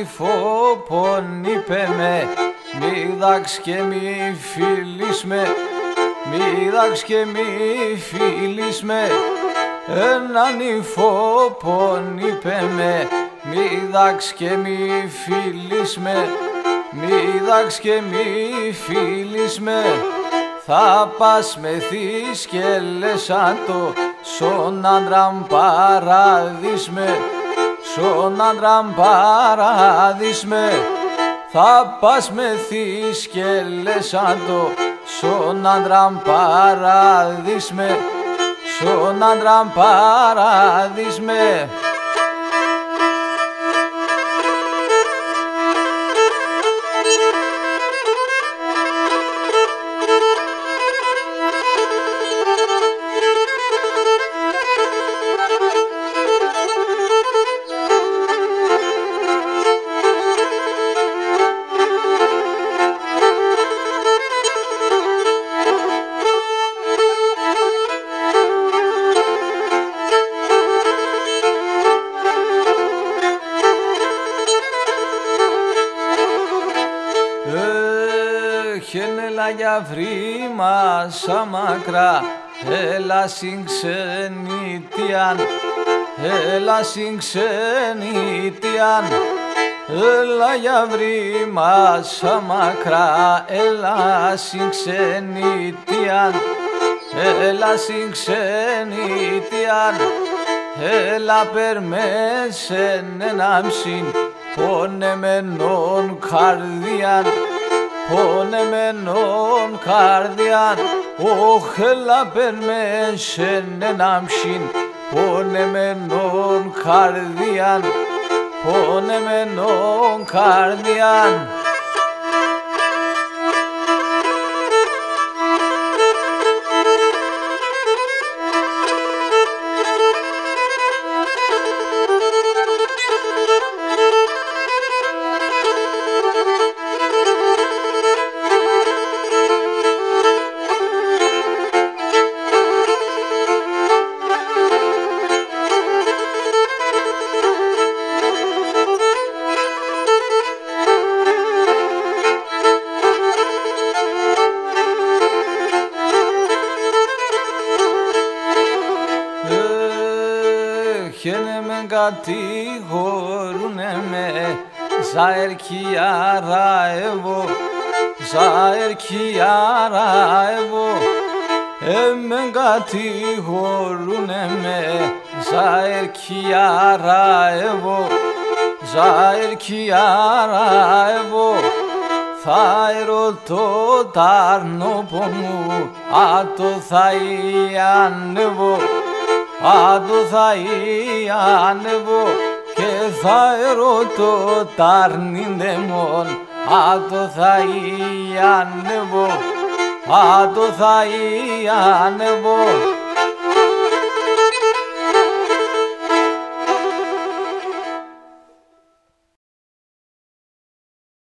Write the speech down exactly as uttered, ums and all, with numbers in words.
υφόπον είπε με, μη δάξ και μη φίλεις με, μη δάξ και μη φίλεις με. Έναν υφόπον είπε με, μη δάξ και μη φίλεις με, μη δάξ και μη φίλεις με. Θα πας με θύσκελες σαν το σον άντραμ παράδεισ με, σον άντραμ παράδεισ με. Θα πας με θύσκελες σαν το σον άντραμ παράδεισ με, σον άντραμ παράδεισ με. Έλα για βρήμα σαν μακρά, έλα συν ξενιτιάν, έλα συν ξενιτιάν. Έλα για βρήμα σαν μακρά, έλα συν ξενιτιάν, έλα συν ξενιτιάν. Έλα περμέσεν ενάμψην πονεμένον καρδιάν, πονεμένον καρδιάν. Όχ, έλα περμέσεν ενάμψην πονεμένον καρδιάν, πονεμένον καρδιάν. Χένε με κατηγορούνε με, ζαερκιάρα εγώ, ζαερκιάρα εγώ. Εμεν κατηγορούνε με, ζαερκιάρα εγώ, ζαερκιάρα εγώ. Θα ερωτώ τ' αρνόπο μου, άτο θα ανεβώ, άτο θα ανεβώ. Και θα ερωτώ τ' αρνindemon, άτο θα ανεβώ, άτο θα ανεβώ.